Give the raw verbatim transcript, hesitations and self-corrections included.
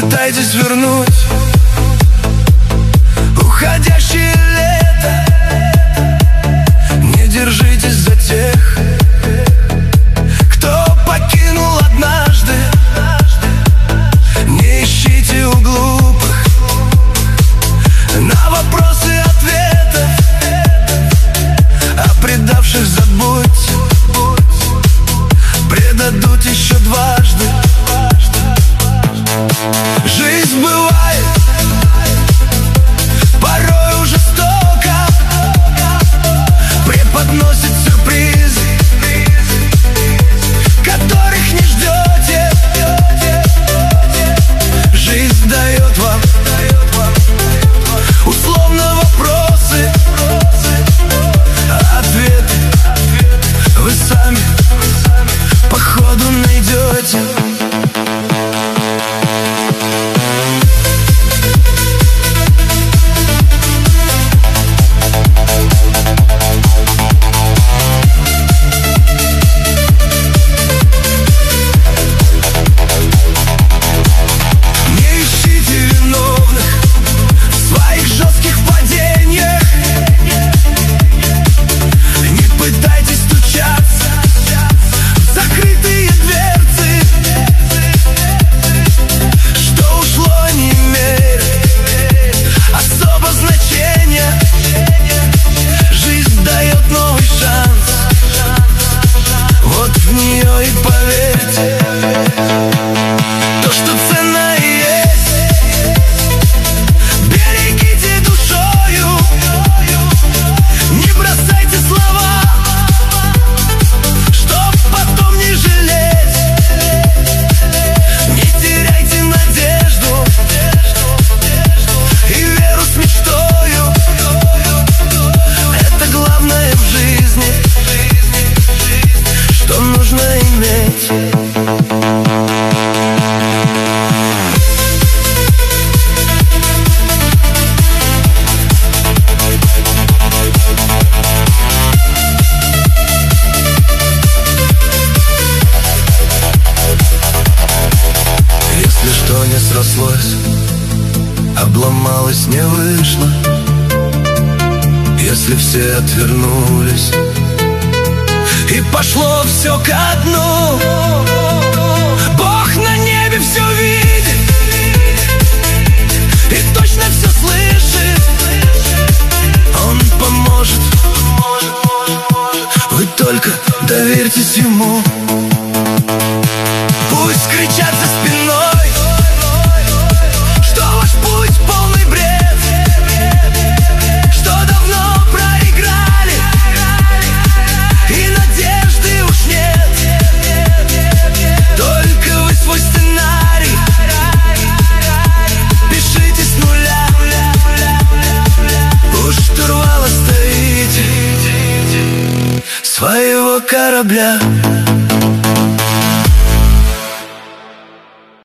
пытайтесь вернуть уходящее лето. Не держитесь за тех, кто покинул однажды. Не ищите у глупых на вопросы ответов, а предавших забудьте, предадут еще дважды. Жизнь бывает порою жестоко, преподносит сюрпризы, которых не ждете. Жизнь дает вам условно вопросы, а ответы вы сами по ходу найдете. Обломалось, не вышло, если все отвернулись и пошло все ко дну. Бог на небе все видит и точно все слышит. Он поможет, вы только доверьтесь ему. Пусть кричат за спиной, что ваш путь полный бред, что давно проиграли и надежды уж нет. Только вы свой сценарий пишите с нуля. У штурвала стоите своего корабля.